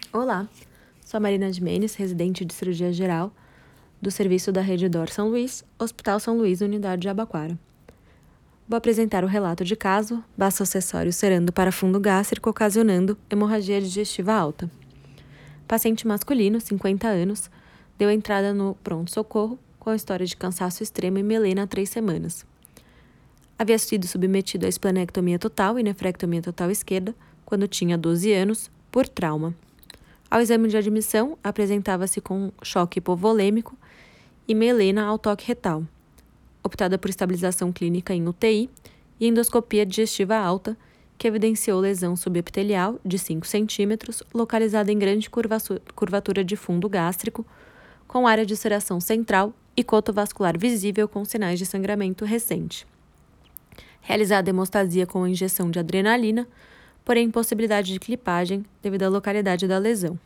Olá, sou a Marina Jimenez, residente de cirurgia geral do serviço da Rede Dor São Luís, Hospital São Luís, Unidade de Jabaquara. Vou apresentar o relato de caso, baço acessório cerando para fundo gástrico ocasionando hemorragia digestiva alta. Paciente masculino, 50 anos, deu entrada no pronto-socorro com história de cansaço extremo e melena há 3 semanas. Havia sido submetido à esplenectomia total e nefrectomia total esquerda quando tinha 12 anos, por trauma. Ao exame de admissão, apresentava-se com choque hipovolêmico e melena ao toque retal, optada por estabilização clínica em UTI e endoscopia digestiva alta, que evidenciou lesão subepitelial de 5 centímetros, localizada em grande curvatura de fundo gástrico, com área de ulceração central e coto vascular visível com sinais de sangramento recente. Realizada hemostasia com injeção de adrenalina, porém impossibilidade de clipagem devido à localidade da lesão.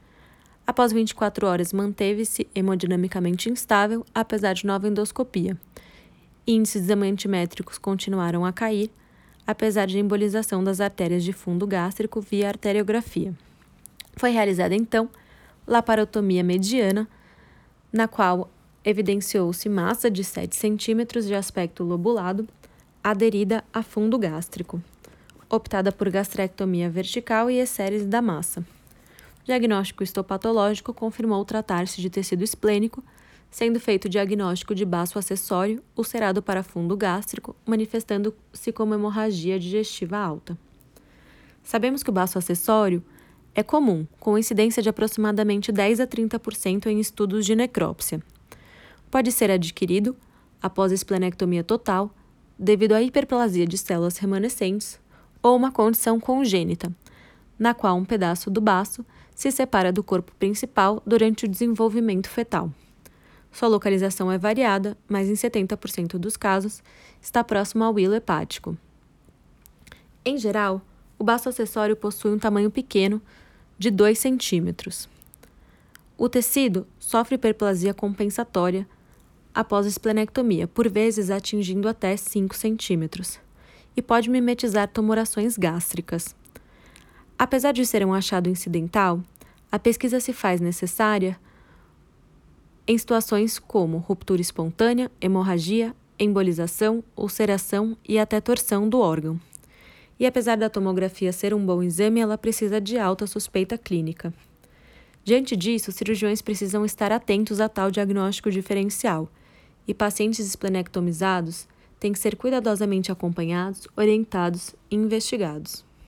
Após 24 horas, manteve-se hemodinamicamente instável, apesar de nova endoscopia. Índices antimétricos continuaram a cair, apesar de embolização das artérias de fundo gástrico via arteriografia. Foi realizada, então, laparotomia mediana, na qual evidenciou-se massa de 7 centímetros de aspecto lobulado, aderida a fundo gástrico, optada por gastrectomia vertical e excérese da massa. O diagnóstico histopatológico confirmou tratar-se de tecido esplênico, sendo feito o diagnóstico de baço acessório ulcerado para fundo gástrico, manifestando-se como hemorragia digestiva alta. Sabemos que o baço acessório é comum, com incidência de aproximadamente 10 a 30% em estudos de necrópsia. Pode ser adquirido após a esplenectomia total, devido à hiperplasia de células remanescentes, ou uma condição congênita, na qual um pedaço do baço se separa do corpo principal durante o desenvolvimento fetal. Sua localização é variada, mas em 70% dos casos está próximo ao hilo hepático. Em geral, o baço acessório possui um tamanho pequeno, de 2 centímetros. O tecido sofre hiperplasia compensatória após a esplenectomia, por vezes atingindo até 5 centímetros, e pode mimetizar tumorações gástricas. Apesar de ser um achado incidental, a pesquisa se faz necessária em situações como ruptura espontânea, hemorragia, embolização, ulceração e até torção do órgão. E apesar da tomografia ser um bom exame, ela precisa de alta suspeita clínica. Diante disso, cirurgiões precisam estar atentos a tal diagnóstico diferencial, e pacientes esplenectomizados têm que ser cuidadosamente acompanhados, orientados e investigados.